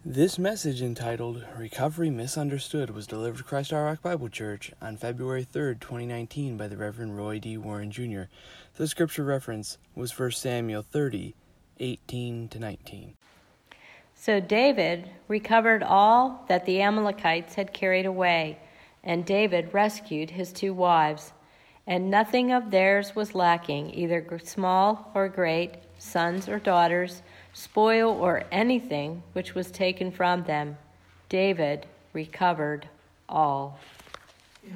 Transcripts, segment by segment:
This message, entitled Recovery Misunderstood, was delivered to Christ Our Rock Bible Church on February 3rd, 2019 by the Reverend Roy D. Warren Jr. The scripture reference was 1 Samuel 30, 18-19. So David recovered all that the Amalekites had carried away, and David rescued his 2 wives. And nothing of theirs was lacking, either small or great, sons or daughters, spoil or anything which was taken from them. David recovered all. Yeah.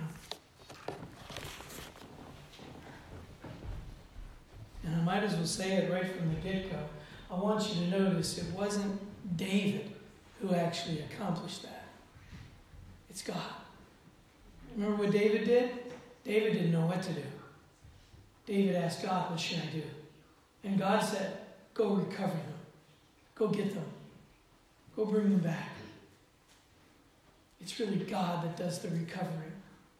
And I might as well say it right from the get-go. I want you to notice it wasn't David who actually accomplished that. It's God. Remember what David did? David didn't know what to do. David asked God, what should I do? And God said, go recover them. Go get them. Go bring them back. It's really God that does the recovering.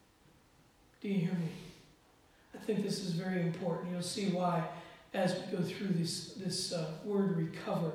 Do you hear me? I think this is very important. You'll see why as we go through this word recover,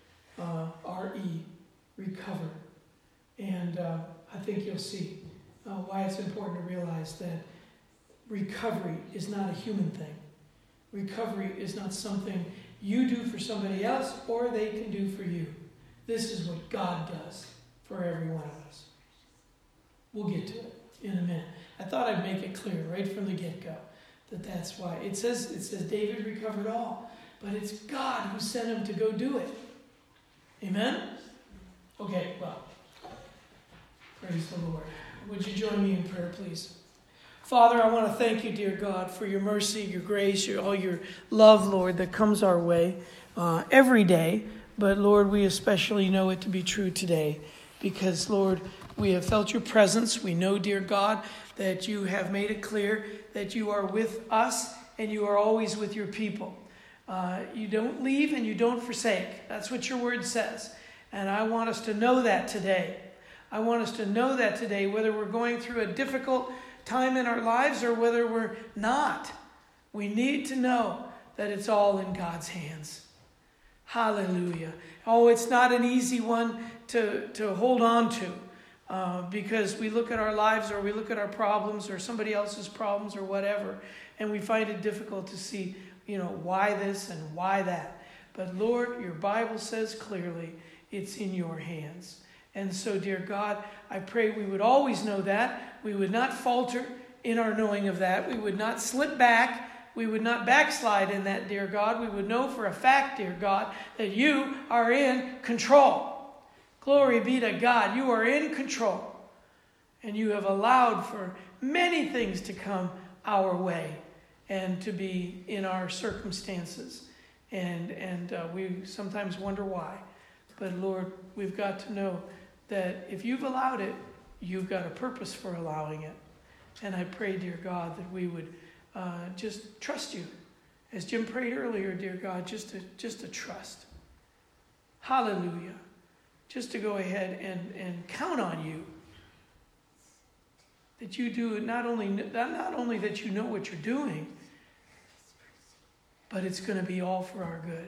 R-E, recover. And I think you'll see why it's important to realize that recovery is not a human thing. Recovery is not something you do for somebody else or they can do for you. This is what God does for every one of us. We'll get to it in a minute. I thought I'd make it clear right from the get-go that that's why. It says David recovered all, but it's God who sent him to go do it. Amen? Okay, well, praise the Lord. Would you join me in prayer, please? Father, I want to thank you, dear God, for your mercy, your grace, all your love, Lord, that comes our way every day. But, Lord, we especially know it to be true today because, Lord, we have felt your presence. We know, dear God, that you have made it clear that you are with us and you are always with your people. You don't leave and you don't forsake. That's what your word says. And I want us to know that today. I want us to know that today, whether we're going through a difficult time in our lives or whether we're not. We need to know that it's all in God's hands. Hallelujah. Oh, it's not an easy one to hold on to because we look at our lives or we look at our problems or somebody else's problems or whatever, and we find it difficult to see, why this and why that. But Lord, your Bible says clearly it's in your hands. And so, dear God, I pray we would always know that. We would not falter in our knowing of that. We would not slip back. We would not backslide in that, dear God. We would know for a fact, dear God, that you are in control. Glory be to God. You are in control. And you have allowed for many things to come our way and to be in our circumstances. And we sometimes wonder why. But Lord, we've got to know that if you've allowed it, you've got a purpose for allowing it. And I pray, dear God, that we would just trust you. As Jim prayed earlier, dear God, just to trust. Hallelujah. Just to go ahead and count on you. That you do not only that you know what you're doing, but it's going to be all for our good.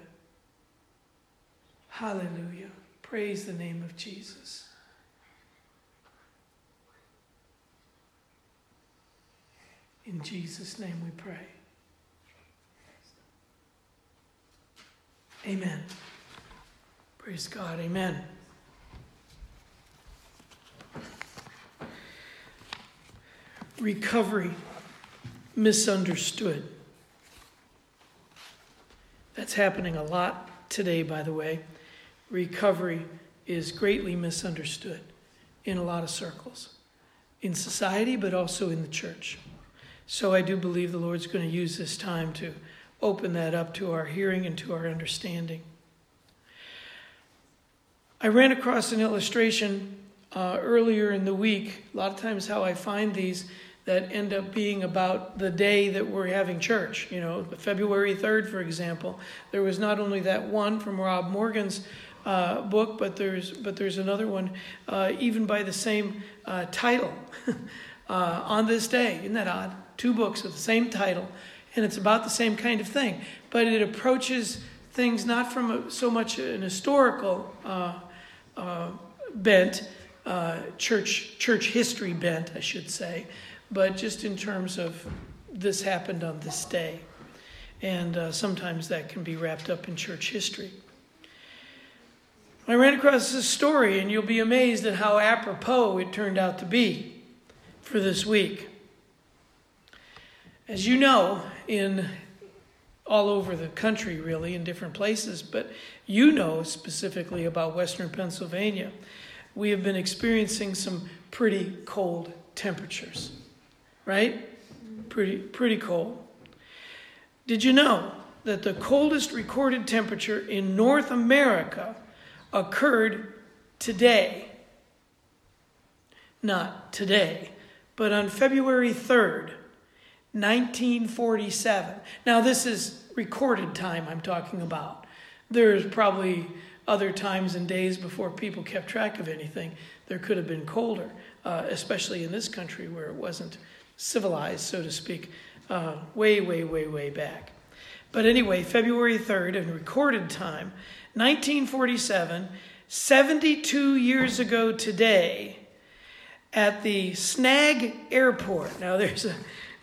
Hallelujah. Praise the name of Jesus. In Jesus' name we pray. Amen. Praise God. Amen. Recovery misunderstood. That's happening a lot today, by the way. Recovery is greatly misunderstood in a lot of circles, in society, but also in the church. So I do believe the Lord's going to use this time to open that up to our hearing and to our understanding. I ran across an illustration earlier in the week. A lot of times how I find these that end up being about the day that we're having church. February 3rd, for example. There was not only that one from Rob Morgan's book, but there's another one even by the same title on this day. Isn't that odd? 2 books of the same title, and it's about the same kind of thing. But it approaches things not from so much an historical bent, church history bent, I should say, but just in terms of this happened on this day. And sometimes that can be wrapped up in church history. I ran across this story, and you'll be amazed at how apropos it turned out to be for this week. As you know, in all over the country, really, in different places, but you know specifically about Western Pennsylvania, we have been experiencing some pretty cold temperatures, right? Pretty cold. Did you know that the coldest recorded temperature in North America occurred today? Not today, but on February 3rd, 1947. Now, this is recorded time I'm talking about. There's probably other times and days before people kept track of anything. There could have been colder, especially in this country where it wasn't civilized, so to speak, way back. But anyway, February 3rd, in recorded time, 1947, 72 years ago today, at the Snag Airport. Now, there's a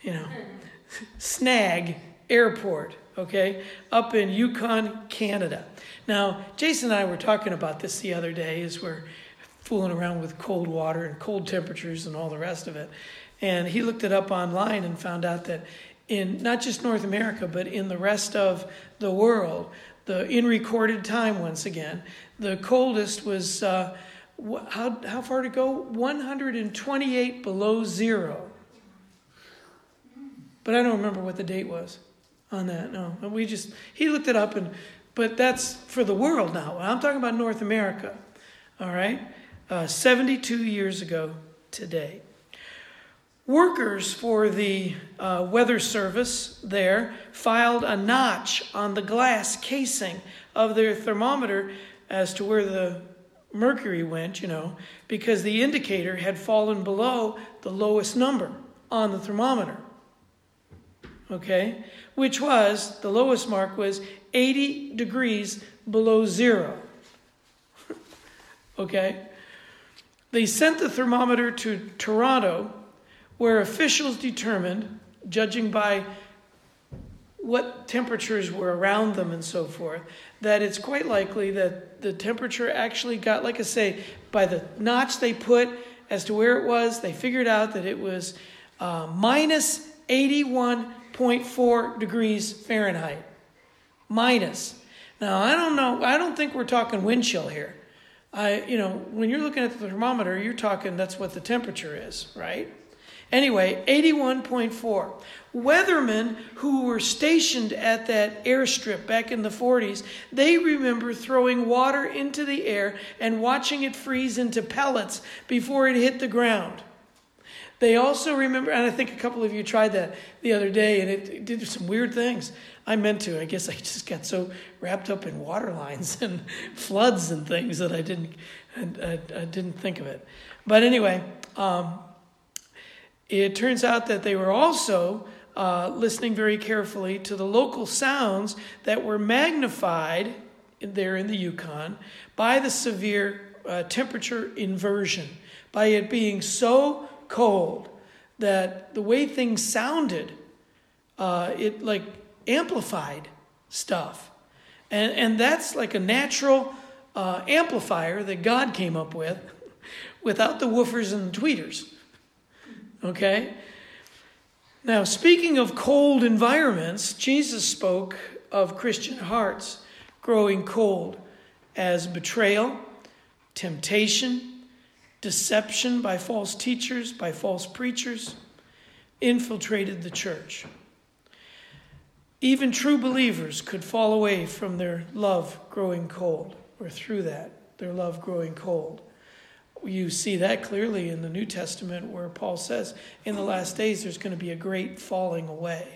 Snag Airport, okay, up in Yukon, Canada. Now, Jason and I were talking about this the other day as we're fooling around with cold water and cold temperatures and all the rest of it. And he looked it up online and found out that in not just North America, but in the rest of the world, in recorded time once again, the coldest was, how far to go? 128 below zero. But I don't remember what the date was on that. No, he looked it up, but that's for the world now. I'm talking about North America. All right, 72 years ago today. Workers for the weather service there filed a notch on the glass casing of their thermometer as to where the mercury went, because the indicator had fallen below the lowest number on the thermometer. Okay, which was, the lowest mark was 80 degrees below zero. Okay, they sent the thermometer to Toronto, where officials determined, judging by what temperatures were around them and so forth, that it's quite likely that the temperature actually got, like I say, by the notch they put as to where it was, they figured out that it was minus 81.4 degrees Fahrenheit. Minus. Now, I don't think we're talking wind chill here. When you're looking at the thermometer, you're talking, that's what the temperature is, right? Anyway, 81.4. Weathermen who were stationed at that airstrip back in the 40s, they remember throwing water into the air and watching it freeze into pellets before it hit the ground. They also remember, and I think a couple of you tried that the other day, and it did some weird things. I meant to. I guess I just got so wrapped up in water lines and floods and things that I didn't think of it. But anyway, it turns out that they were also listening very carefully to the local sounds that were magnified there in the Yukon by the severe temperature inversion, by it being so cold that the way things sounded, it like amplified stuff. And that's like a natural amplifier that God came up with without the woofers and the tweeters. Okay? Now, speaking of cold environments, Jesus spoke of Christian hearts growing cold as betrayal, temptation, deception by false teachers, by false preachers, infiltrated the church. Even true believers could fall away from their love growing cold, or through that, their love growing cold. You see that clearly in the New Testament where Paul says, in the last days there's going to be a great falling away.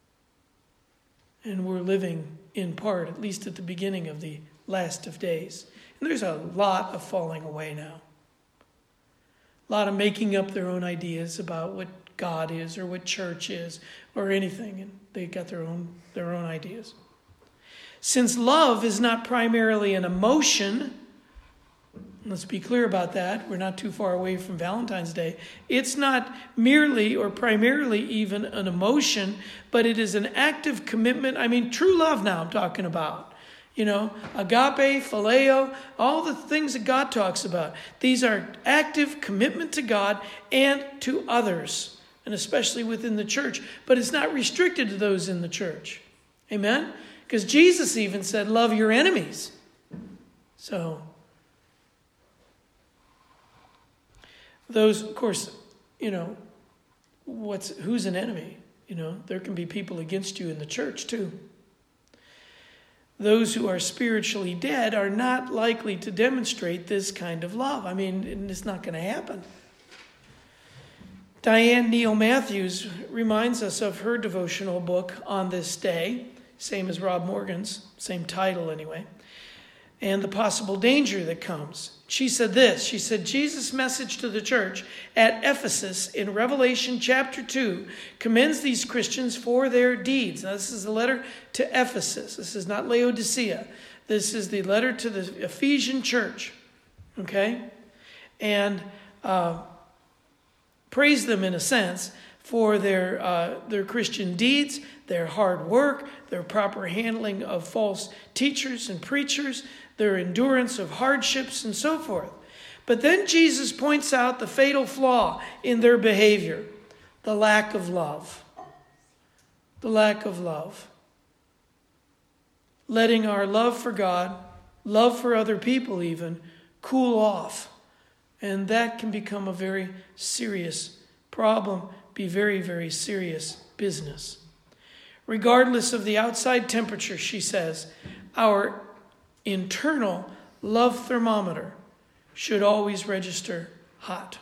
And we're living in part, at least at the beginning of the last of days. And there's a lot of falling away now. A lot of making up their own ideas about what God is or what church is or anything. And they got their own ideas. Since love is not primarily an emotion, Let's be clear about that. We're not too far away from Valentine's Day. It's not merely or primarily even an emotion, but it is an active commitment. I mean, true love now I'm talking about. Agape, phileo, all the things that God talks about. These are active commitment to God and to others, and especially within the church. But it's not restricted to those in the church. Amen? Because Jesus even said, love your enemies. So, those, of course, who's an enemy? There can be people against you in the church too. Those who are spiritually dead are not likely to demonstrate this kind of love. I mean, it's not going to happen. Diane Neal Matthews reminds us of her devotional book on this day, same as Rob Morgan's, same title anyway, and the possible danger that comes. She said this, Jesus' message to the church at Ephesus in Revelation chapter 2 commends these Christians for their deeds. Now, this is the letter to Ephesus. This is not Laodicea. This is the letter to the Ephesian church. Okay? And praise them in a sense for their Christian deeds, their hard work, their proper handling of false teachers and preachers, their endurance of hardships and so forth. But then Jesus points out the fatal flaw in their behavior, the lack of love. The lack of love. Letting our love for God, love for other people even, cool off. And that can become a very serious problem, be very, very serious business. Regardless of the outside temperature, she says, our internal love thermometer should always register hot.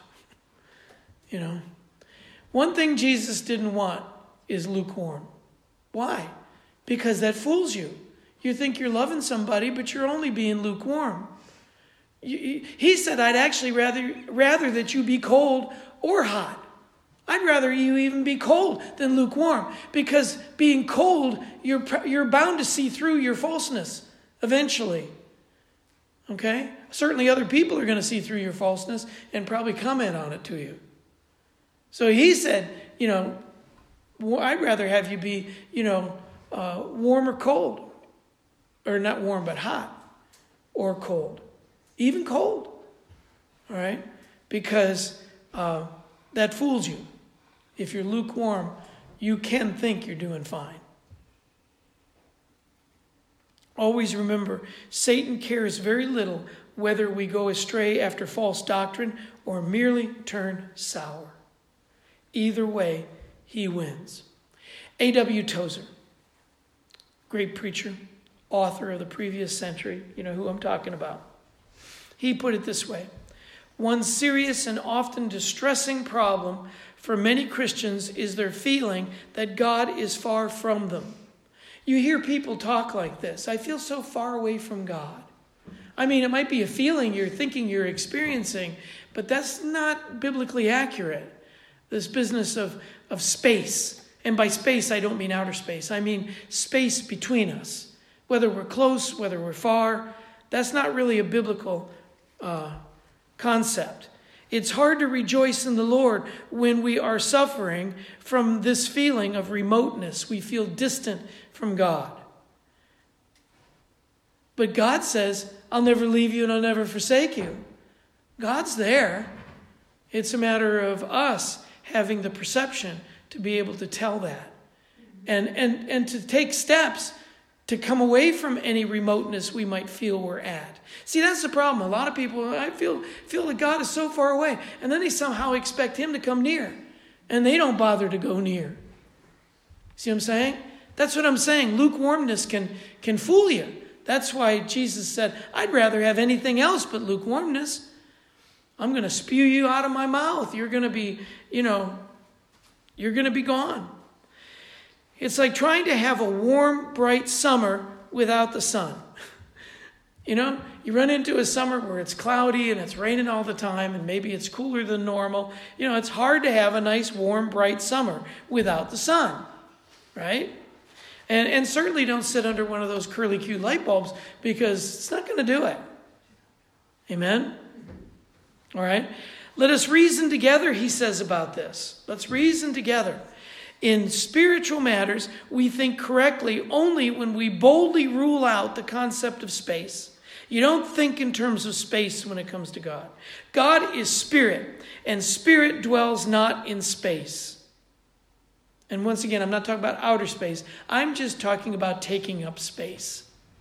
One thing Jesus didn't want is lukewarm. Why? Because that fools you. You think you're loving somebody, but you're only being lukewarm. He said, I'd actually rather that you be cold or hot. I'd rather you even be cold than lukewarm, because being cold, you're bound to see through your falseness eventually. Okay? Certainly other people are going to see through your falseness and probably comment on it to you. So he said, I'd rather have you be, warm or cold. Or not warm, but hot or cold. Even cold. All right? Because that fools you. If you're lukewarm, you can think you're doing fine. Always remember, Satan cares very little whether we go astray after false doctrine or merely turn sour. Either way, he wins. A.W. Tozer, great preacher, author of the previous century, you know who I'm talking about. He put it this way: one serious and often distressing problem for many Christians is their feeling that God is far from them. You hear people talk like this: I feel so far away from God. I mean, it might be a feeling you're thinking you're experiencing, but that's not biblically accurate. This business of space, and by space I don't mean outer space, I mean space between us. Whether we're close, whether we're far, that's not really a biblical concept. It's hard to rejoice in the Lord when we are suffering from this feeling of remoteness. We feel distant from God. But God says, I'll never leave you and I'll never forsake you. God's there. It's a matter of us having the perception to be able to tell that. And to take steps to come away from any remoteness we might feel we're at. See, that's the problem. A lot of people, I feel that God is so far away. And then they somehow expect him to come near. And they don't bother to go near. See what I'm saying? That's what I'm saying. Lukewarmness can fool you. That's why Jesus said, I'd rather have anything else but lukewarmness. I'm going to spew you out of my mouth. You're going to be, you're going to be gone. It's like trying to have a warm, bright summer without the sun. You run into a summer where it's cloudy and it's raining all the time and maybe it's cooler than normal. It's hard to have a nice, warm, bright summer without the sun, right? And certainly don't sit under one of those curly-Q light bulbs because it's not going to do it. Amen? All right? Let us reason together, he says about this. Let's reason together. In spiritual matters, we think correctly only when we boldly rule out the concept of space. You don't think in terms of space when it comes to God. God is spirit, and spirit dwells not in space. And once again, I'm not talking about outer space. I'm just talking about taking up space.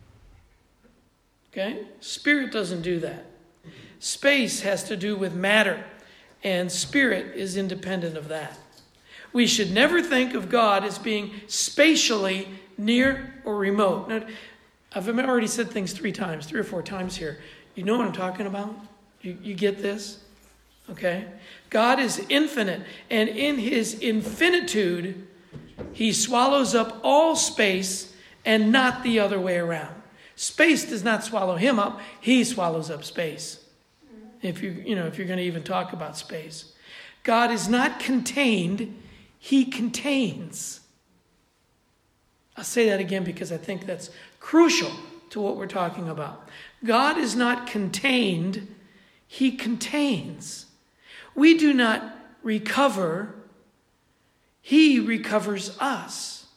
Okay? Spirit doesn't do that. Space has to do with matter, and spirit is independent of that. We should never think of God as being spatially near or remote. Now, I've already said things 3 or 4 times here. You know what I'm talking about? You get this? Okay? God is infinite, and in his infinitude, he swallows up all space and not the other way around. Space does not swallow him up. He swallows up space. If you're going to even talk about space. God is not contained. He contains. I'll say that again because I think that's crucial to what we're talking about. God is not contained. He contains. We do not recover. He recovers us.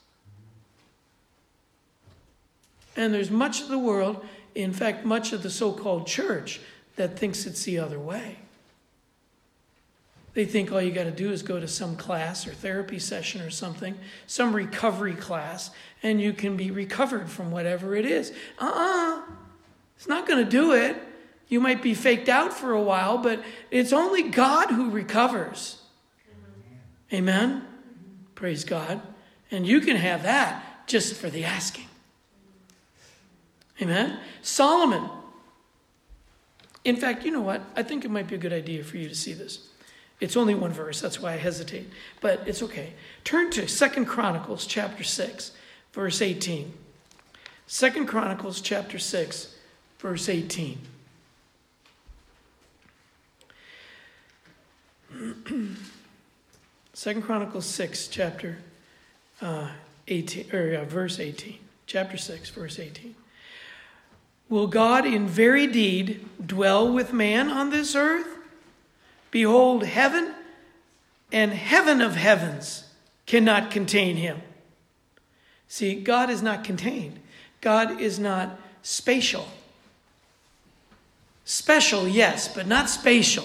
And there's much of the world, in fact, much of the so-called church, that thinks it's the other way. They think all you got to do is go to some class or therapy session or something, some recovery class, and you can be recovered from whatever it is. It's not going to do it. You might be faked out for a while, but it's only God who recovers. Amen? Praise God. And you can have that just for the asking. Amen? Solomon. In fact, you know what? I think it might be a good idea for you to see this. It's only 1 verse, that's why I hesitate. But it's okay. Turn to 2 Chronicles chapter 6, verse 18. 2 Chronicles chapter 6, verse 18. Second Chronicles 6, chapter 18, or verse 18. Chapter 6, verse 18. Will God in very deed dwell with man on this earth? Behold, heaven and heaven of heavens cannot contain him. See, God is not contained. God is not spatial. Special, yes, but not spatial.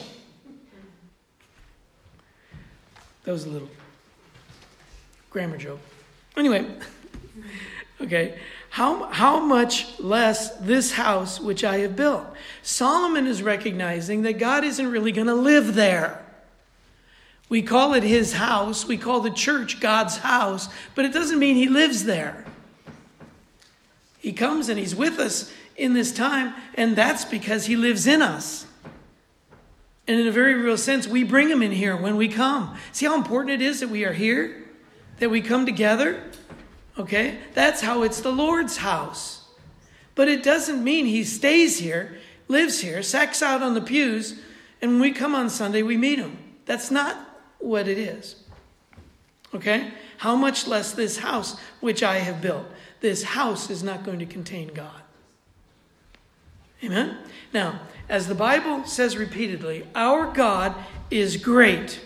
That was a little grammar joke. Anyway, okay. How much less this house which I have built? Solomon is recognizing that God isn't really going to live there. We call it his house. We call the church God's house. But it doesn't mean he lives there. He comes and he's with us in this time. And that's because he lives in us. And in a very real sense, we bring him in here when we come. See how important it is that we are here? That we come together? Okay? That's how it's the Lord's house. But it doesn't mean he stays here, lives here, sacks out on the pews, and when we come on Sunday, we meet him. That's not what it is. Okay? How much less this house which I have built. This house is not going to contain God. Amen? Now, as the Bible says repeatedly, our God is great.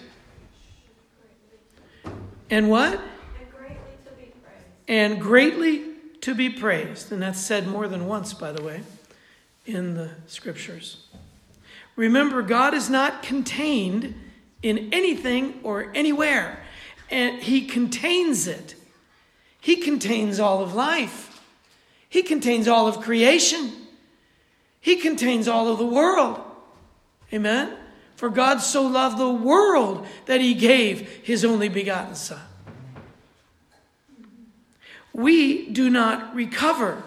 And what? And greatly to be praised. And that's said more than once, by the way, in the scriptures. Remember, God is not contained in anything or anywhere. And he contains it. He contains all of life. He contains all of creation. He contains all of the world. Amen? For God so loved the world that he gave his only begotten Son. We do not recover.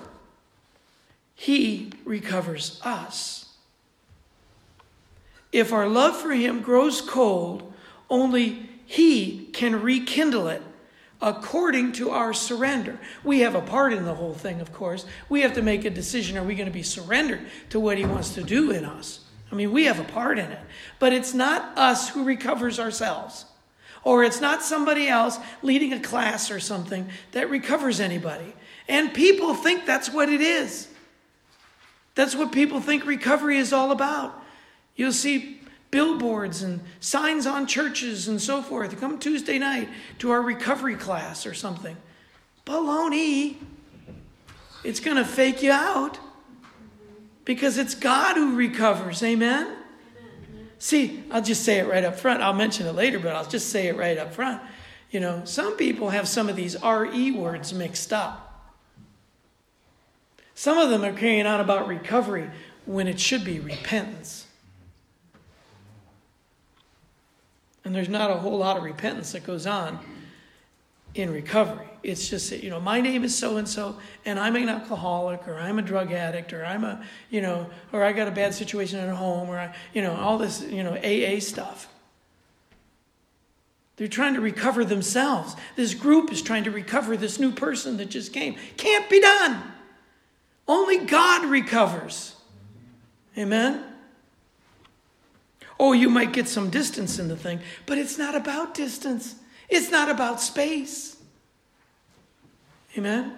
He recovers us. If our love for him grows cold, only he can rekindle it according to our surrender. We have a part in the whole thing, of course. We have to make a decision. Are we going to be surrendered to what he wants to do in us? I mean, we have a part in it. But it's not us who recovers ourselves. Or it's not somebody else leading a class or something that recovers anybody. And people think that's what it is. That's what people think recovery is all about. You'll see billboards and signs on churches and so forth. Come Tuesday night to our recovery class or something. Baloney. It's going to fake you out because it's God who recovers. Amen? See, I'll just say it right up front. I'll mention it later, but I'll just say it right up front. Some people have some of these R-E words mixed up. Some of them are carrying on about recovery when it should be repentance. And there's not a whole lot of repentance that goes on in recovery. It's just that, my name is so-and-so, and I'm an alcoholic, or I'm a drug addict, or I'm or I got a bad situation at home, or all this, AA stuff. They're trying to recover themselves. This group is trying to recover this new person that just came. Can't be done. Only God recovers. Amen? Oh, you might get some distance in the thing, but it's not about distance. It's not about space. Amen?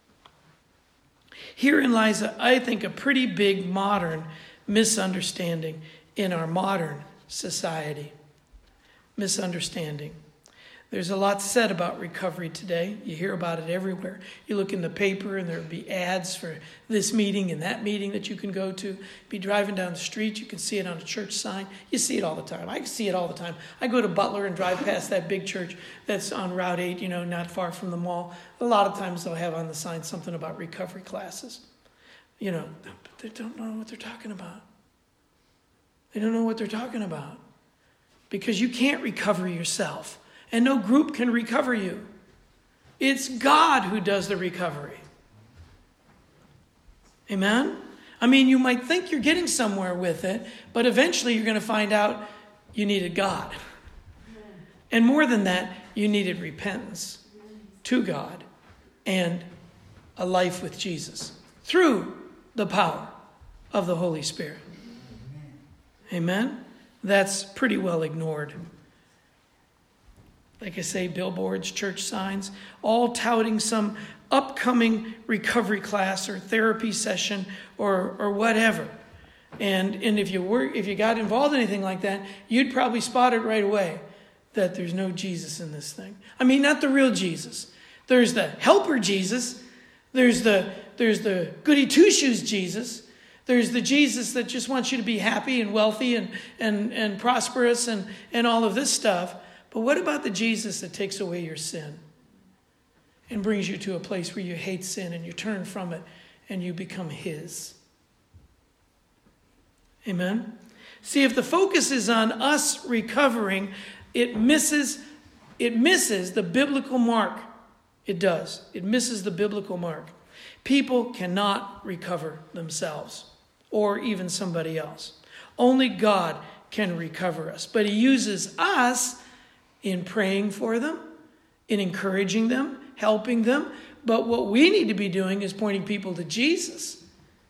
Herein lies, I think, a pretty big modern misunderstanding in our modern society. Misunderstanding. There's a lot said about recovery today. You hear about it everywhere. You look in the paper and there'll be ads for this meeting and that meeting that you can go to. Be driving down the street, you can see it on a church sign. You see it all the time. I see it all the time. I go to Butler and drive past that big church that's on Route 8, not far from the mall. A lot of times they'll have on the sign something about recovery classes. But they don't know what they're talking about. They don't know what they're talking about. Because you can't recover yourself. And no group can recover you. It's God who does the recovery. Amen? You might think you're getting somewhere with it, but eventually you're going to find out you needed God. And more than that, you needed repentance to God and a life with Jesus through the power of the Holy Spirit. Amen? That's pretty well ignored. Like I say, billboards, church signs, all touting some upcoming recovery class or therapy session or whatever. And if you got involved in anything like that, you'd probably spot it right away that there's no Jesus in this thing. Not the real Jesus. There's the helper Jesus. There's the goody two-shoes Jesus. There's the Jesus that just wants you to be happy and wealthy and prosperous and all of this stuff. But what about the Jesus that takes away your sin and brings you to a place where you hate sin and you turn from it and you become his? Amen? See, if the focus is on us recovering, it misses the biblical mark. It does. It misses the biblical mark. People cannot recover themselves or even somebody else. Only God can recover us. But he uses us in praying for them, in encouraging them, helping them. But what we need to be doing is pointing people to Jesus.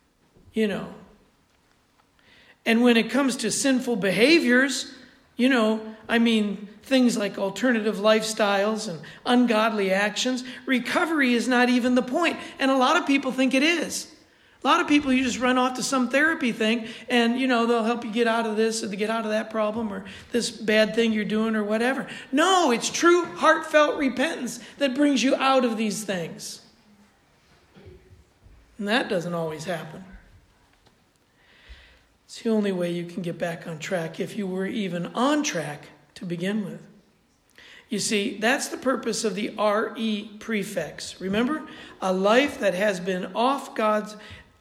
And when it comes to sinful behaviors, things like alternative lifestyles and ungodly actions, recovery is not even the point. And a lot of people think it is. A lot of people, you just run off to some therapy thing and, they'll help you get out of this or to get out of that problem or this bad thing you're doing or whatever. No, it's true heartfelt repentance that brings you out of these things. And that doesn't always happen. It's the only way you can get back on track if you were even on track to begin with. You see, that's the purpose of the R-E prefix. Remember? A life that has been off God's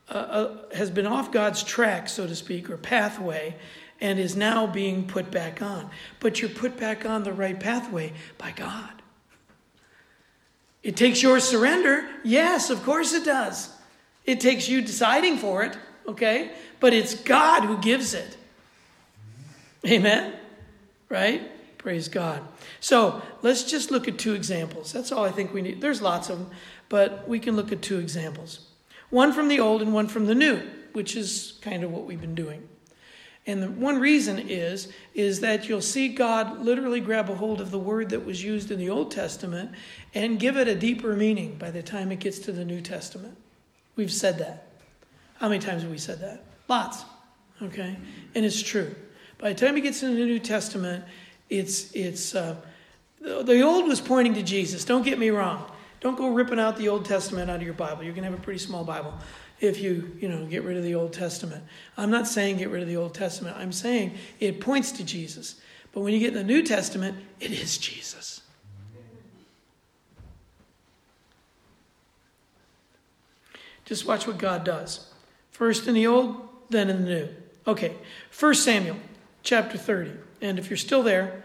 track, so to speak, or pathway, and is now being put back on. But you're put back on the right pathway by God. It takes your surrender. Yes, of course it does. It takes you deciding for it, okay? But it's God who gives it. Amen? Right? Praise God. So let's just look at two examples. That's all I think we need. There's lots of them, but we can look at two examples. One from the old and one from the new, which is kind of what we've been doing. And the one reason is that you'll see God literally grab a hold of the word that was used in the Old Testament and give it a deeper meaning by the time it gets to the New Testament. We've said that. How many times have we said that? Lots. Okay? And it's true. By the time he gets into the New Testament, the Old was pointing to Jesus. Don't get me wrong. Don't go ripping out the Old Testament out of your Bible. You're going to have a pretty small Bible if you get rid of the Old Testament. I'm not saying get rid of the Old Testament. I'm saying it points to Jesus. But when you get in the New Testament, it is Jesus. Just watch what God does. First in the Old, then in the New. Okay, 1 Samuel chapter 30. And if you're still there,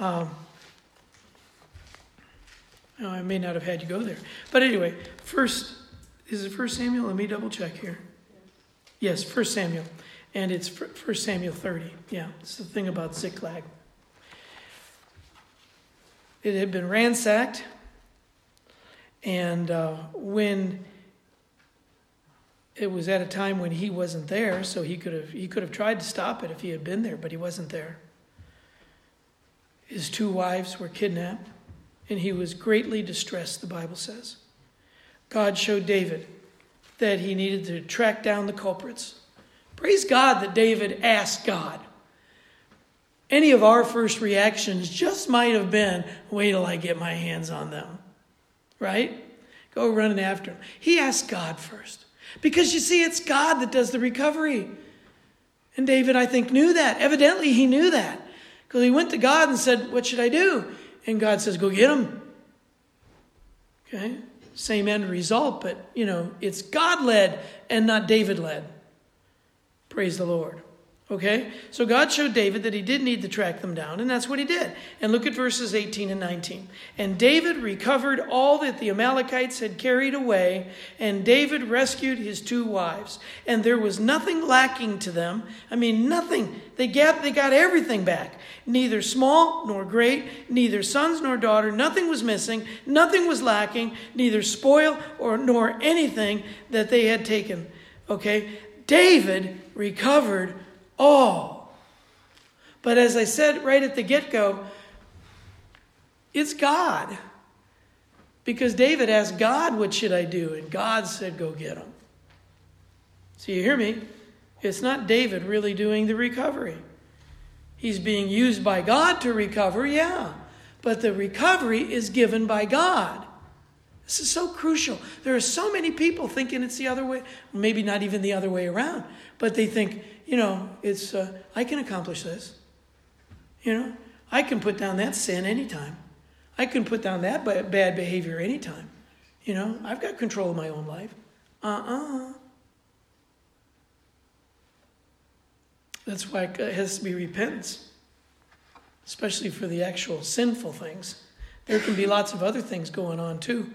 I may not have had you go there. But anyway, is it 1 Samuel? Let me double check here. Yes, 1 Samuel. And it's 1 Samuel 30. Yeah, it's the thing about Ziklag. It had been ransacked. And when it was at a time when he wasn't there, so he could have tried to stop it if he had been there, but he wasn't there. His 2 wives were kidnapped, and he was greatly distressed, the Bible says. God showed David that he needed to track down the culprits. Praise God that David asked God. Any of our first reactions just might have been, wait till I get my hands on them. Right? Go running after him. He asked God first. Because you see, it's God that does the recovery. And David, I think, knew that. Evidently, he knew that. Because he went to God and said, what should I do? And God says, go get him. Okay? Same end result, but, it's God-led and not David-led. Praise the Lord. Okay? So God showed David that he did need to track them down, and that's what he did. And look at verses 18 and 19. And David recovered all that the Amalekites had carried away, and David rescued his 2 wives. And there was nothing lacking to them. I mean, nothing. They got everything back. Neither small nor great, neither sons nor daughter. Nothing was missing. Nothing was lacking. Neither spoil nor anything that they had taken. Okay? David recovered all. But as I said right at the get-go, it's God. Because David asked God, what should I do? And God said, go get them. So you hear me? It's not David really doing the recovery. He's being used by God to recover, yeah. But the recovery is given by God. This is so crucial. There are so many people thinking it's the other way. Maybe not even the other way around. But they think, it's I can accomplish this. I can put down that sin anytime. I can put down that bad behavior anytime. I've got control of my own life. That's why it has to be repentance. Especially for the actual sinful things. There can be lots of other things going on too.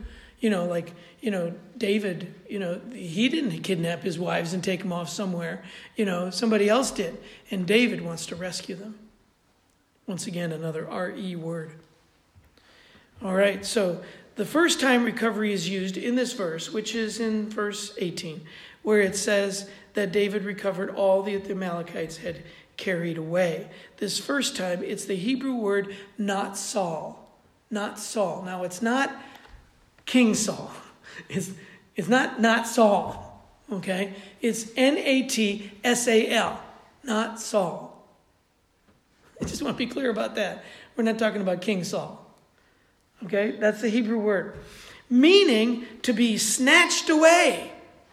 David, he didn't kidnap his wives and take them off somewhere. Somebody else did. And David wants to rescue them. Once again, another R-E word. All right, so the first time recovery is used in this verse, which is in verse 18, where it says that David recovered all that the Amalekites had carried away. This first time, it's the Hebrew word not Saul. Not Saul. Now, it's not King Saul. It's not Saul. Okay? It's Natsal. Not Saul. I just want to be clear about that. We're not talking about King Saul. Okay? That's the Hebrew word. Meaning to be snatched away.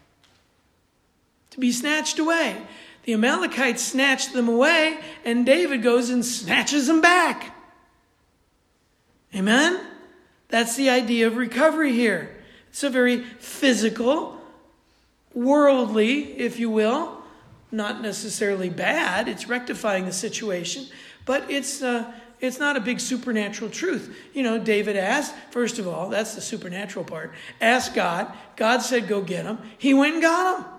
To be snatched away. The Amalekites snatched them away, and David goes and snatches them back. Amen? That's the idea of recovery here. It's a very physical, worldly, if you will, not necessarily bad. It's rectifying the situation, but it's not a big supernatural truth. David asked, first of all, that's the supernatural part, asked God. God said, go get him. He went and got him.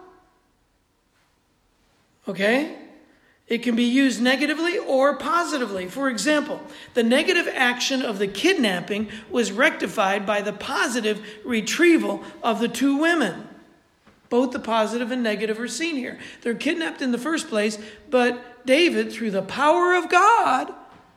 Okay? It can be used negatively or positively. For example, the negative action of the kidnapping was rectified by the positive retrieval of the 2 women. Both the positive and negative are seen here. They're kidnapped in the first place, but David, through the power of God,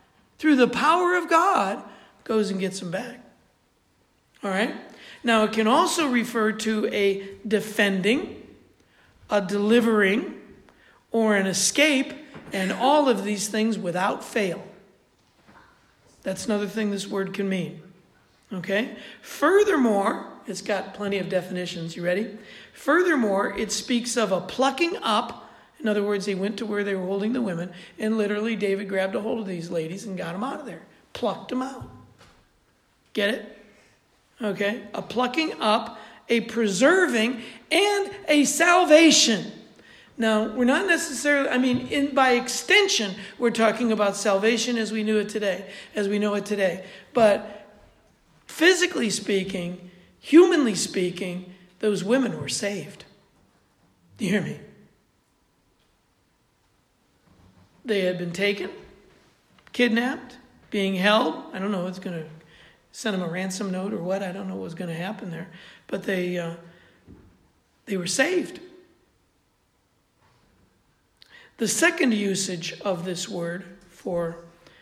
goes and gets them back. All right? Now, it can also refer to a defending, a delivering, or an escape And all of these things without fail. That's another thing this word can mean. Okay? Furthermore, it's got plenty of definitions. You ready? Furthermore, it speaks of a plucking up. In other words, they went to where they were holding the women, and literally David grabbed a hold of these ladies and got them out of there. Plucked them out. Get it? Okay? A plucking up, a preserving, and a salvation. Now, we're not necessarily, by extension, we're talking about salvation as we know it today. But physically speaking, humanly speaking, those women were saved. Do you hear me? They had been taken, kidnapped, being held. I don't know, it's going to send them a ransom note or what. I don't know what was going to happen there. But they were saved. The second usage of this word for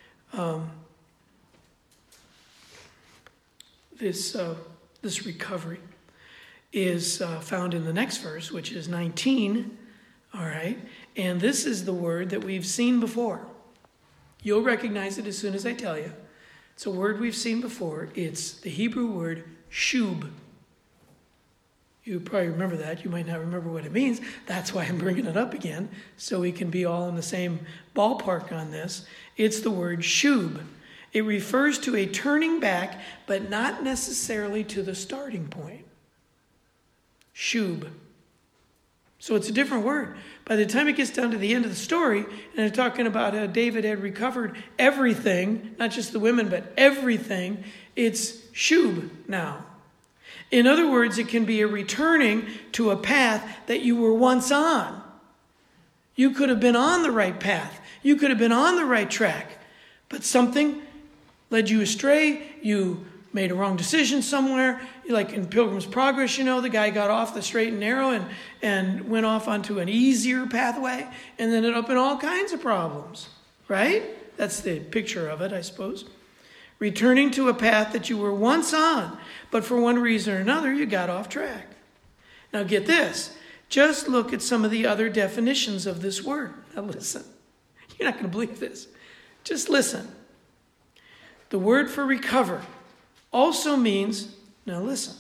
this recovery is found in the next verse, which is 19. All right. And this is the word that we've seen before. You'll recognize it as soon as I tell you. It's a word we've seen before. It's the Hebrew word shub. You probably remember that. You might not remember what it means. That's why I'm bringing it up again, so we can be all in the same ballpark on this. It's the word shub. It refers to a turning back, but not necessarily to the starting point. Shub. So it's a different word. By the time it gets down to the end of the story, and they're talking about how David had recovered everything, not just the women, but everything, it's shub now. In other words, it can be a returning to a path that you were once on. You could have been on the right path. You could have been on the right track. But something led you astray. You made a wrong decision somewhere. Like in Pilgrim's Progress, the guy got off the straight and narrow and went off onto an easier pathway and ended up in all kinds of problems. Right? That's the picture of it, I suppose. Returning to a path that you were once on, but for one reason or another, you got off track. Now get this. Just look at some of the other definitions of this word. Now listen. You're not going to believe this. Just listen. The word for recover also means, now listen,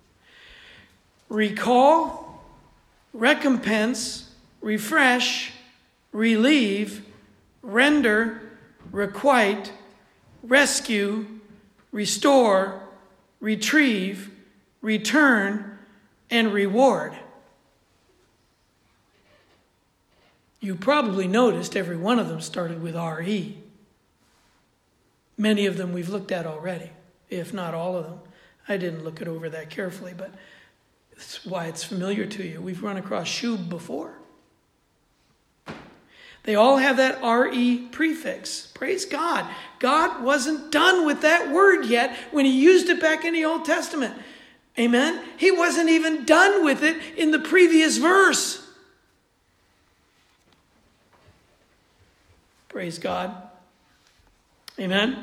recall, recompense, refresh, relieve, render, requite, rescue, restore, retrieve, return, and reward. You probably noticed every one of them started with R-E. Many of them we've looked at already, if not all of them. I didn't look it over that carefully, but that's why it's familiar to you. We've run across shub before. They all have that R-E prefix. Praise God. God wasn't done with that word yet when he used it back in the Old Testament. Amen? He wasn't even done with it in the previous verse. Praise God. Amen?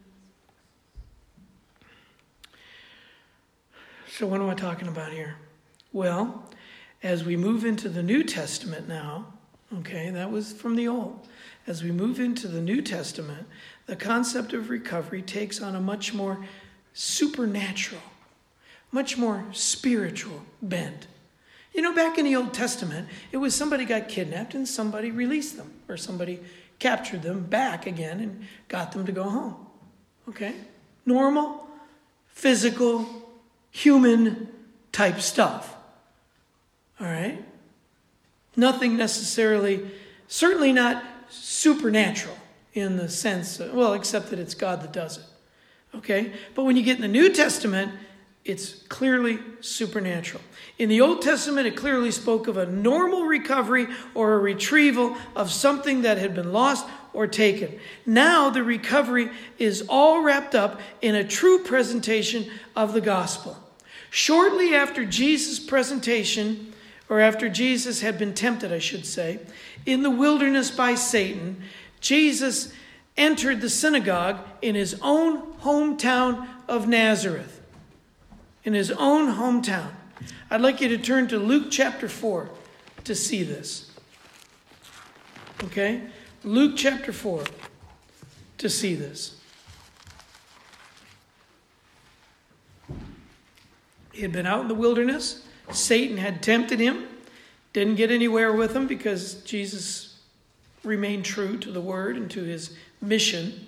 So what am I talking about here? Well, as we move into the New Testament now, okay, that was from the Old. As we move into the New Testament, the concept of recovery takes on a much more supernatural, much more spiritual bent. Back in the Old Testament, it was somebody got kidnapped and somebody released them, or somebody captured them back again and got them to go home. Okay? Normal, physical, human type stuff. All right? Nothing necessarily, certainly not supernatural in the sense, except that it's God that does it. Okay? But when you get in the New Testament, it's clearly supernatural. In the Old Testament, it clearly spoke of a normal recovery or a retrieval of something that had been lost or taken. Now the recovery is all wrapped up in a true presentation of the gospel. Shortly after Jesus' presentation, or after Jesus had been tempted, I should say, in the wilderness by Satan, Jesus entered the synagogue in his own hometown of Nazareth. In his own hometown. I'd like you to turn to Luke chapter 4 to see this. Okay? Luke chapter 4 to see this. He had been out in the wilderness. Satan had tempted him. Didn't get anywhere with him because Jesus remained true to the word and to his mission.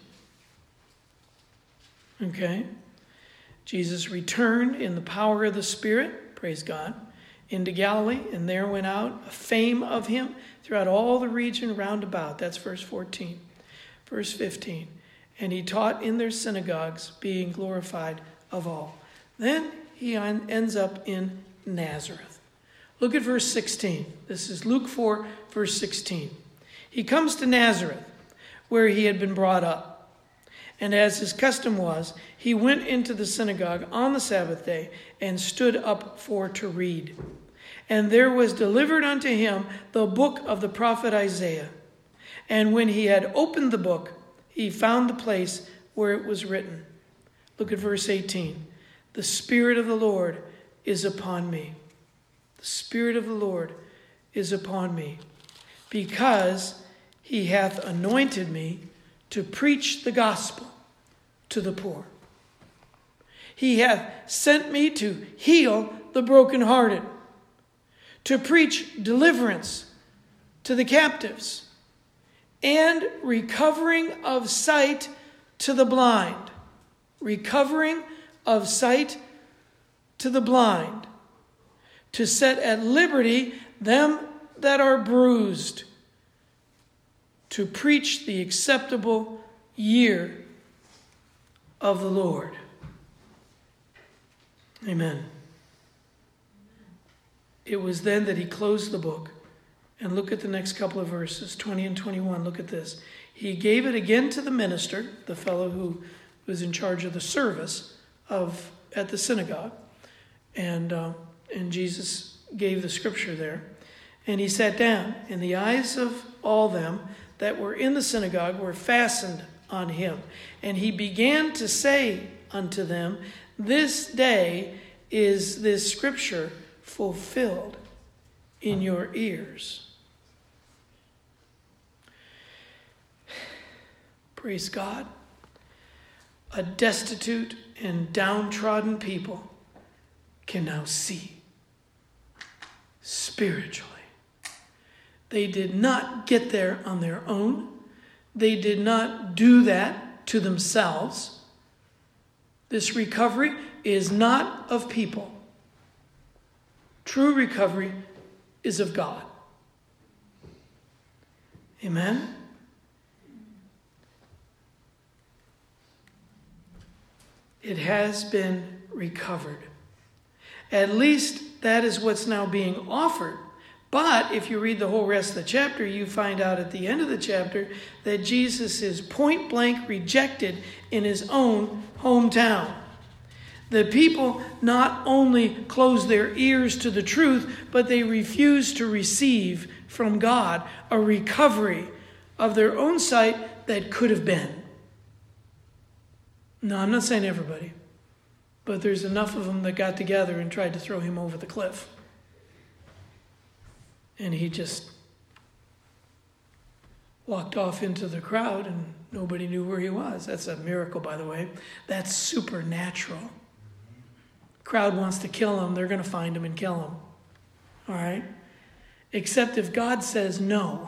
Okay. Jesus returned in the power of the Spirit, praise God, into Galilee, and there went out a fame of him throughout all the region round about. That's verse 14. Verse 15. And he taught in their synagogues, being glorified of all. Then he ends up in Nazareth. Look at verse 16. This is Luke 4, verse 16. He comes to Nazareth, where he had been brought up. And as his custom was, he went into the synagogue on the Sabbath day and stood up for to read. And there was delivered unto him the book of the prophet Isaiah. And when he had opened the book, he found the place where it was written. Look at verse 18. The Spirit of the Lord is upon me. The Spirit of the Lord is upon me, because he hath anointed me to preach the gospel to the poor. He hath sent me to heal the brokenhearted, to preach deliverance to the captives, and recovering of sight to the blind. Recovering of sight to the blind, to set at liberty them that are bruised, to preach the acceptable year of the Lord. Amen. It was then that he closed the book. And look at the next couple of verses, 20 and 21. Look at this. He gave it again to the minister, the fellow who was in charge of the service at the synagogue. And Jesus gave the scripture there. And he sat down, and the eyes of all them that were in the synagogue were fastened on him. And he began to say unto them, this day is this scripture fulfilled in your ears. Praise God. A destitute and downtrodden people can now see spiritually. They did not get there on their own. They did not do that to themselves. This recovery is not of people. True recovery is of God. Amen? It has been recovered. At least that is what's now being offered. But if you read the whole rest of the chapter, you find out at the end of the chapter that Jesus is point blank rejected in his own hometown. The people not only close their ears to the truth, but they refuse to receive from God a recovery of their own sight that could have been. No, I'm not saying everybody, but there's enough of them that got together and tried to throw him over the cliff. And he just walked off into the crowd and nobody knew where he was. That's a miracle, by the way. That's supernatural. Crowd wants to kill him, they're going to find him and kill him. All right? Except if God says no.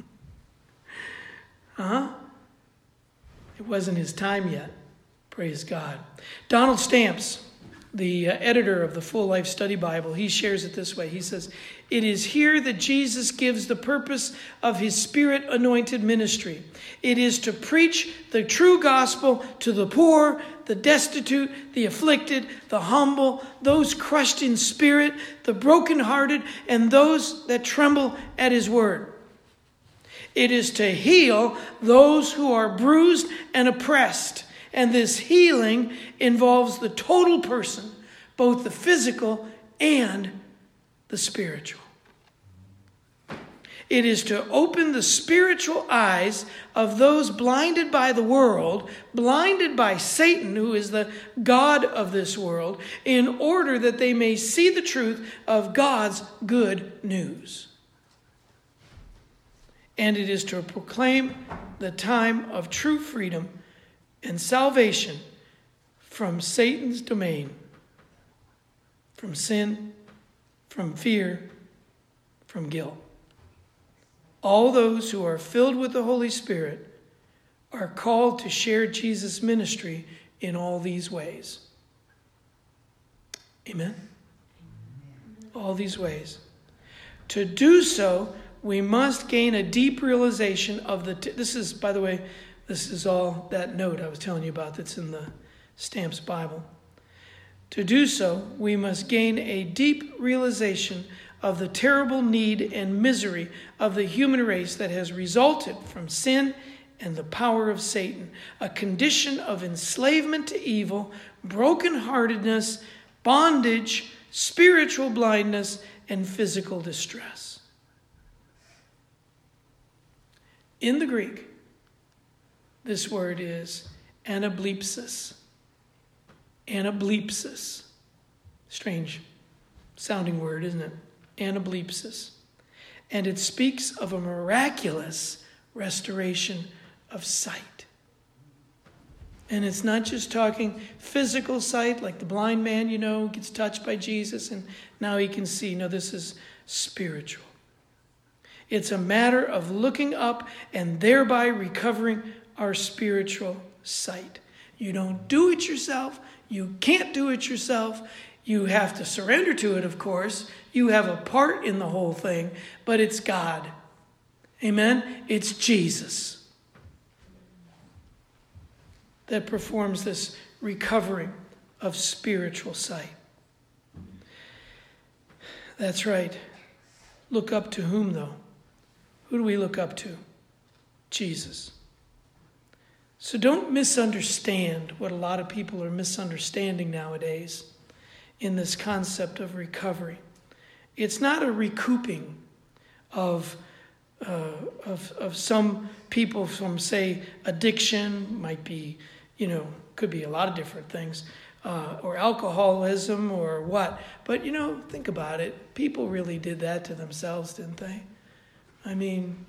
It wasn't his time yet. Praise God. Donald Stamps, the editor of the Full Life Study Bible, he shares it this way. He says, it is here that Jesus gives the purpose of his Spirit-anointed ministry. It is to preach the true gospel to the poor, the destitute, the afflicted, the humble, those crushed in spirit, the brokenhearted, and those that tremble at his word. It is to heal those who are bruised and oppressed. And this healing involves the total person, both the physical and the spiritual. It is to open the spiritual eyes of those blinded by the world, blinded by Satan, who is the god of this world, in order that they may see the truth of God's good news. and it is to proclaim the time of true freedom and salvation from Satan's domain, from sin, from fear, from guilt. All those who are filled with the Holy Spirit are called to share Jesus' ministry in all these ways. Amen? All these ways. To do so, we must gain a deep realization of this is, by the way, this is all that note I was telling you about that's in the Stamps Bible. To do so, we must gain a deep realization of the terrible need and misery of the human race that has resulted from sin and the power of Satan, a condition of enslavement to evil, brokenheartedness, bondage, spiritual blindness, and physical distress. In the Greek, this word is anablepsis. Anablepsis. Strange sounding word, isn't it? Anablepsis. And it speaks of a miraculous restoration of sight. And it's not just talking physical sight, like the blind man, gets touched by Jesus and now he can see. No, this is spiritual. It's a matter of looking up and thereby recovering our spiritual sight. You don't do it yourself. You can't do it yourself. You have to surrender to it, of course. You have a part in the whole thing, but it's God. Amen? It's Jesus that performs this recovering of spiritual sight. That's right. Look up to whom, though? Who do we look up to? Jesus. So don't misunderstand what a lot of people are misunderstanding nowadays in this concept of recovery. It's not a recouping of some people from, say, addiction, might be, could be a lot of different things, or alcoholism or what. But, think about it. People really did that to themselves, didn't they? I mean,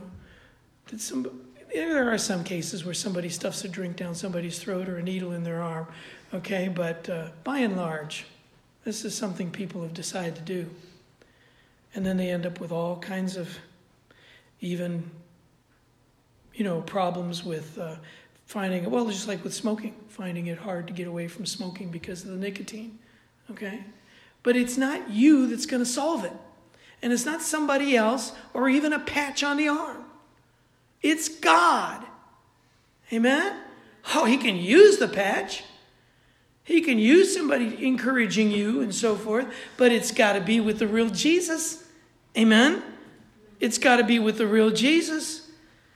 there are some cases where somebody stuffs a drink down somebody's throat or a needle in their arm, okay? But by and large, this is something people have decided to do. And then they end up with all kinds of even, problems with finding, just like with smoking, finding it hard to get away from smoking because of the nicotine, okay? But it's not you that's going to solve it. And it's not somebody else or even a patch on the arm. It's God. Amen? Oh, he can use the patch. He can use somebody encouraging you and so forth, but it's got to be with the real Jesus. Amen? It's got to be with the real Jesus.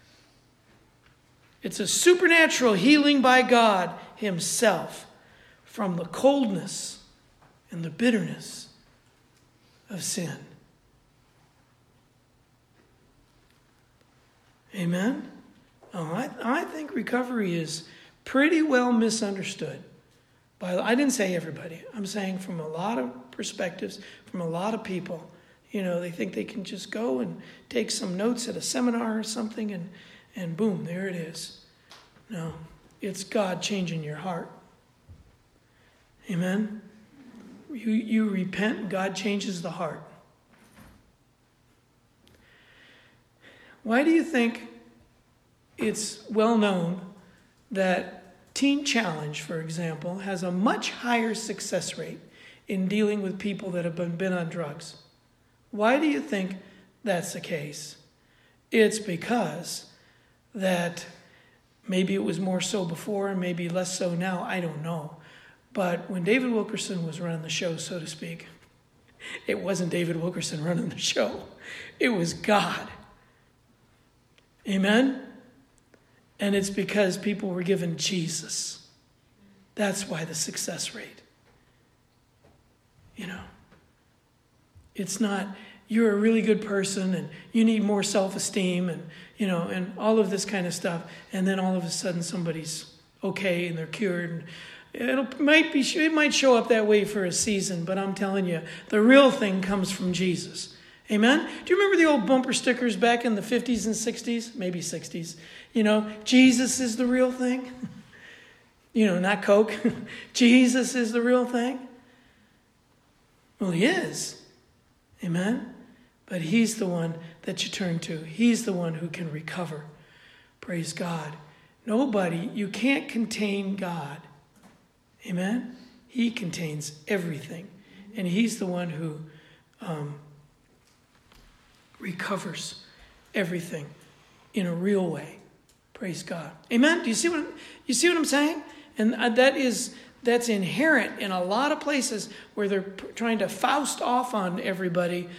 It's a supernatural healing by God himself from the coldness and the bitterness of sin. Amen? Oh, I think recovery is pretty well misunderstood. I didn't say everybody. I'm saying from a lot of perspectives, from a lot of people. They think they can just go and take some notes at a seminar or something and boom, there it is. No, it's God changing your heart. Amen? You repent, God changes the heart. Why do you think it's well known that Teen Challenge, for example, has a much higher success rate in dealing with people that have been on drugs? Why do you think that's the case? It's because that maybe it was more so before and maybe less so now, I don't know. But when David Wilkerson was running the show, so to speak, it wasn't David Wilkerson running the show. It was God. Amen? And it's because people were given Jesus. That's why the success rate. It's not you're a really good person and you need more self-esteem and, and all of this kind of stuff. And then all of a sudden somebody's okay and they're cured. And it might show up that way for a season, but I'm telling you, the real thing comes from Jesus. Amen? Do you remember the old bumper stickers back in the 50s and 60s? Maybe 60s. Jesus is the real thing. Not Coke. Jesus is the real thing. Well, he is. Amen? But he's the one that you turn to. He's the one who can recover. Praise God. You can't contain God. Amen? He contains everything. And he's the one who recovers everything in a real way. Praise God. Amen? Do you see what I'm saying? And that's inherent in a lot of places where they're trying to Faust off on everybody,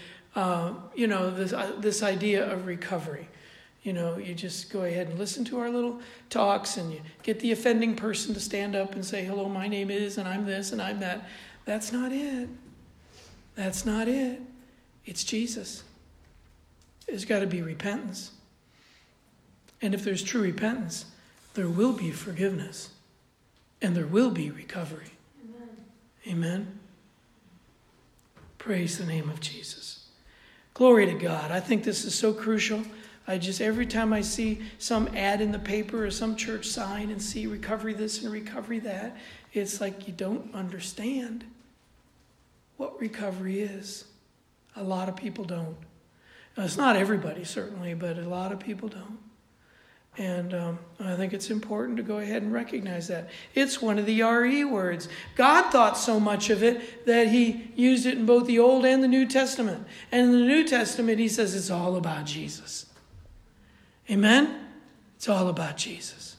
this idea of recovery. You just go ahead and listen to our little talks and you get the offending person to stand up and say, hello, my name is, and I'm this, and I'm that. That's not it. That's not it. It's Jesus. There's got to be repentance. And if there's true repentance, there will be forgiveness. And there will be recovery. Amen. Praise the name of Jesus. Glory to God. I think this is so crucial. Every time I see some ad in the paper or some church sign and see recovery this and recovery that, it's like you don't understand what recovery is. A lot of people don't. Now, it's not everybody, certainly, but a lot of people don't. And I think it's important to go ahead and recognize that. It's one of the RE words. God thought so much of it that he used it in both the Old and the New Testament. And in the New Testament, he says it's all about Jesus. Amen? It's all about Jesus.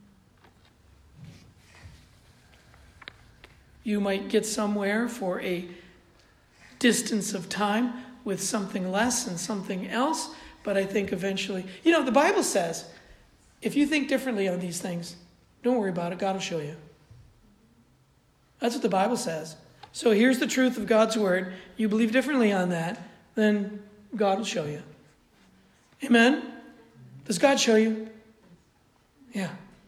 You might get somewhere for a distance of time with something less and something else, but I think eventually, the Bible says, if you think differently on these things, don't worry about it. God will show you. That's what the Bible says. So here's the truth of God's word. You believe differently on that, then God will show you. Amen? Does God show you? Yeah.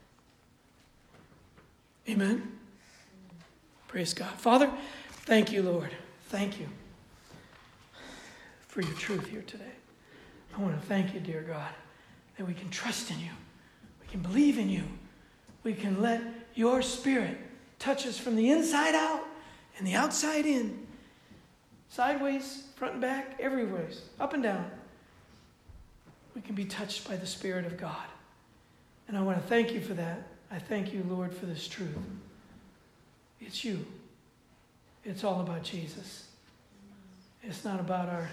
Amen? Praise God. Father, thank you, Lord. Thank you for your truth here today. I want to thank you, dear God, that we can trust in you. We can believe in you. We can let your Spirit touch us from the inside out and the outside in. Sideways, front and back, everywhere, up and down. We can be touched by the Spirit of God. And I want to thank you for that. I thank you, Lord, for this truth. It's you. It's all about Jesus. It's not about our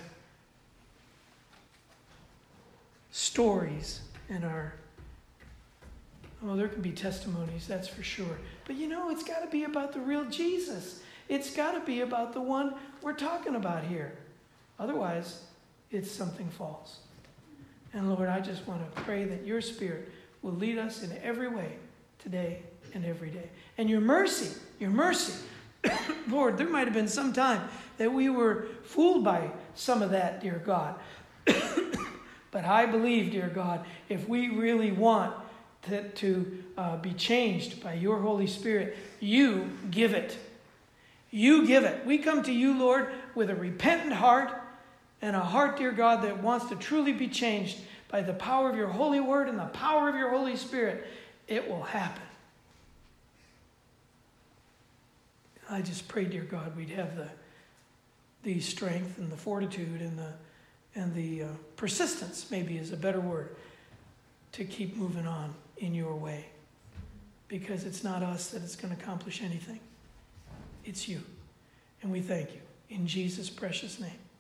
stories and there can be testimonies, that's for sure. But it's got to be about the real Jesus. It's got to be about the one we're talking about here. Otherwise, it's something false. And Lord, I just want to pray that your Spirit will lead us in every way today and every day. And your mercy, Lord, there might have been some time that we were fooled by some of that, dear God. But I believe, dear God, if we really want to be changed by your Holy Spirit, you give it. You give it. We come to you, Lord, with a repentant heart and a heart, dear God, that wants to truly be changed by the power of your holy word and the power of your Holy Spirit. It will happen. I just pray, dear God, we'd have the strength and the fortitude and the persistence, maybe is a better word, to keep moving on in your way. Because it's not us that is going to accomplish anything. It's you. And we thank you. In Jesus' precious name.